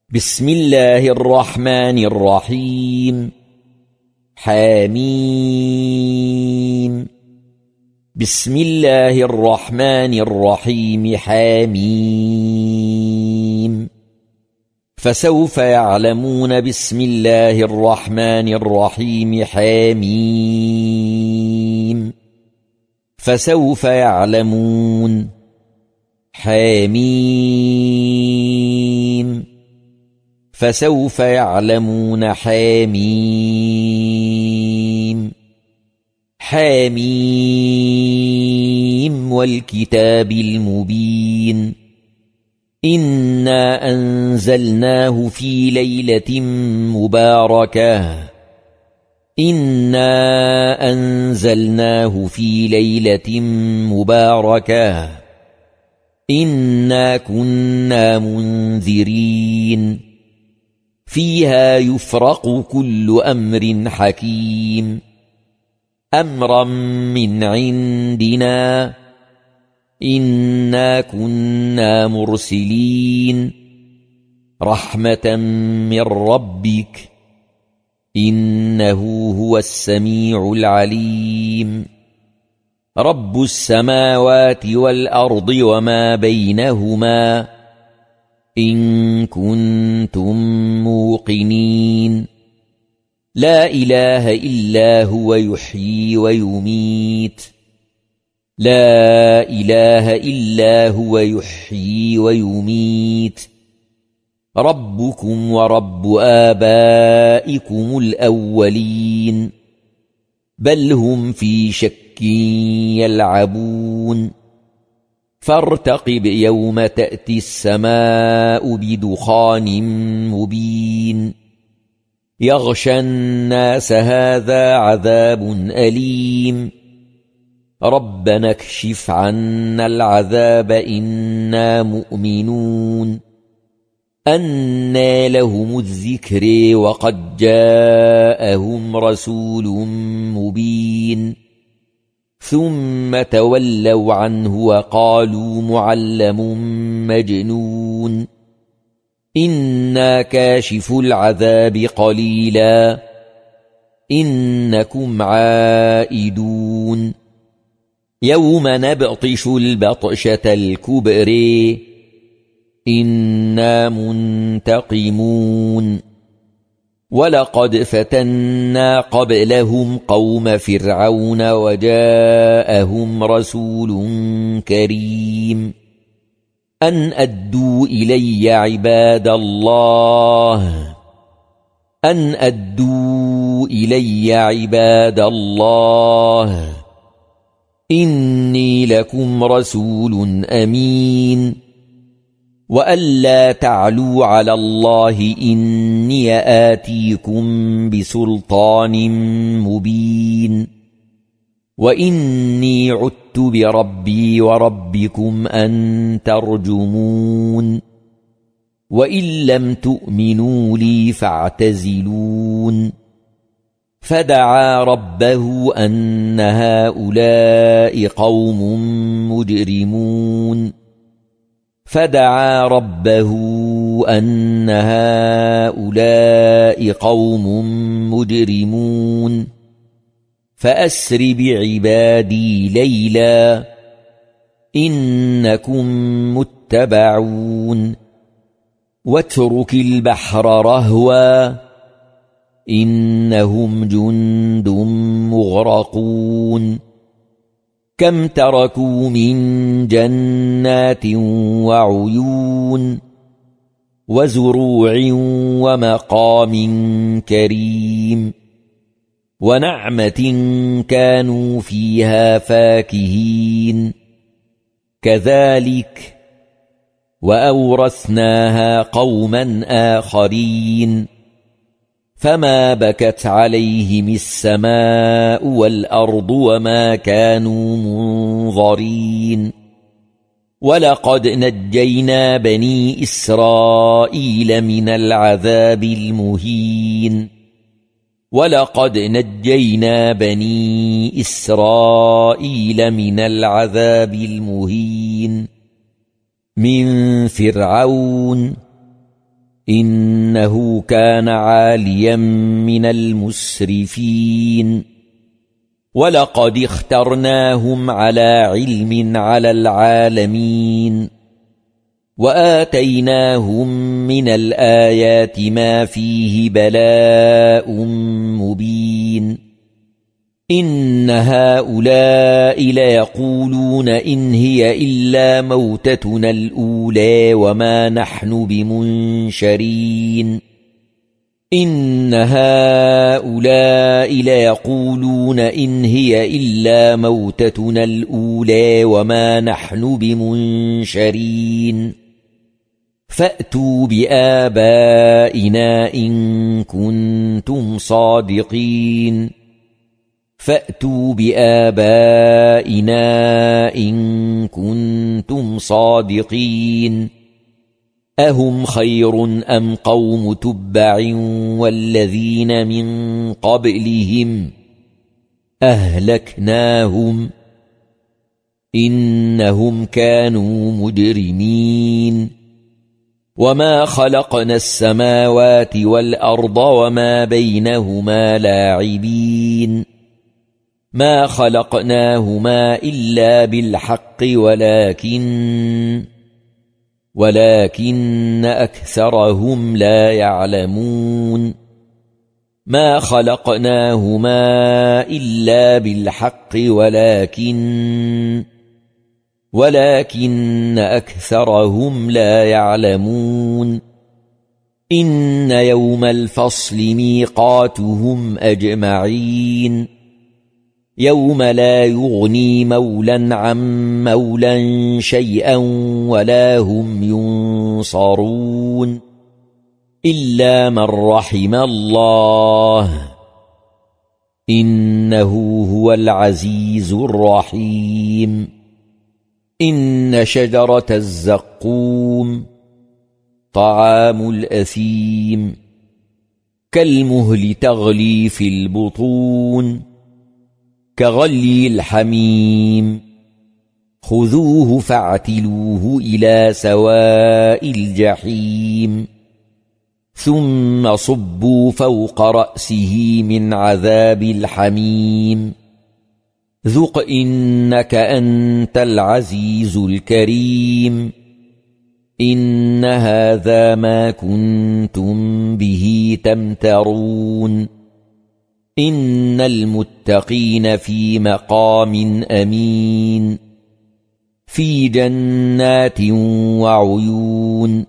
بسم الله الرحمن الرحيم. حميم. بسم الله الرحمن الرحيم. حميم. فسوف يعلمون. بسم الله الرحمن الرحيم. حميم. فسوف يعلمون. حميم. فسوف يعلمون. حميم. حميم والكتاب المبين. إنا أنزلناه في ليلة مباركة. إنا أنزلناه في ليلة مباركة. إنا كنا منذرين. فيها يفرق كل أمر حكيم. أمرا من عندنا. إنا كنا مرسلين. رحمة من ربك. إنه هو السميع العليم. رب السماوات والأرض وما بينهما إن كنتم موقنين. لا إله إلا هو يحيي ويميت. لا إله إلا هو يحيي ويميت. ربكم ورب آبائكم الأولين. بل هم في شك يلعبون. فارتقب يوم تأتي السماء بدخان مبين. يغشى الناس هذا عذاب أليم. ربنا اكشف عنا العذاب إنا مؤمنون. أنى لهم الذكر وقد جاءهم رسول مبين. ثم تولوا عنه وقالوا معلم مجنون. إنا كاشف العذاب قليلا إنكم عائدون. يوم نبطش البطشة الكبرى إنا منتقمون. ولقد فتنا قبلهم قوم فرعون وجاءهم رسول كريم. أن أدوا إلي عباد الله. أن أدوا إلي عباد الله. إني لكم رسول أمين. وألا تعلوا على الله إني آتيكم بسلطان مبين. وإني عدت بربي وربكم أن ترجمون. وإن لم تؤمنوا لي فاعتزلون. فدعا ربه أن هؤلاء قوم مجرمون. فدعا ربه أن هؤلاء قوم مجرمون. فأسر بعبادي ليلا إنكم متبعون. واترك البحر رهوا إنهم جند مغرقون. كم تركوا من جنات وعيون. وزروع ومقام كريم. ونعمة كانوا فيها فاكهين. كذلك وأورثناها قوما آخرين. فما بكت عليهم السماء والأرض وما كانوا منظرين. ولقد نجينا بني إسرائيل من العذاب المهين. ولقد نجينا بني إسرائيل من العذاب المهين من فرعون إنه كان عاليا من المسرفين ولقد اخترناهم على علم على العالمين وآتيناهم من الآيات ما فيه بلاء مبين إن هؤلاء ليقولون إن هي إلا موتتنا الأولى وما نحن بمنشرين إن هؤلاء ليقولون إن هي إلا موتتنا الأولى وما نحن بمنشرين فأتوا بآبائنا إن كنتم صادقين فأتوا بآبائنا إن كنتم صادقين أهم خير أم قوم تبع والذين من قبلهم أهلكناهم إنهم كانوا مجرمين وما خلقنا السماوات والأرض وما بينهما لاعبين ما خلقناهما إلا بالحق ولكن أكثرهم لا يعلمون ما خلقناهما إلا بالحق ولكن أكثرهم لا يعلمون إن يوم الفصل ميقاتهم أجمعين يوم لا يغني مولا عن مولا شيئا ولا هم ينصرون إلا من رحم الله إنه هو العزيز الرحيم إن شجرة الزقوم طعام الأثيم كالمهل تغلي في البطون كغلي الحميم خذوه فاعتلوه إلى سواء الجحيم ثم صبوا فوق رأسه من عذاب الحميم ذق إنك أنت العزيز الكريم إن هذا ما كنتم به تمترون إن المتقين في مقام أمين في جنات وعيون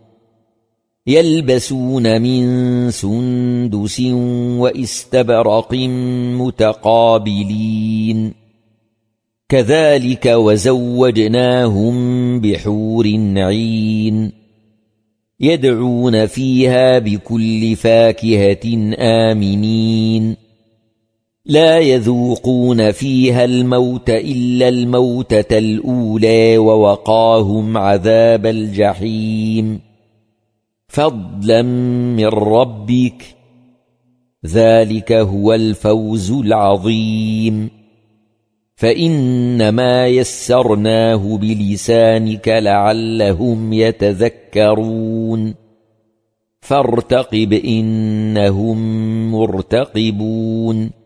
يلبسون من سندس وإستبرق متقابلين كذلك وزوجناهم بحور عين يدعون فيها بكل فاكهة آمنين لا يذوقون فيها الموت إلا الموتة الأولى ووقاهم عذاب الجحيم فضلا من ربك ذلك هو الفوز العظيم فإنما يسرناه بلسانك لعلهم يتذكرون فارتقب إنهم مرتقبون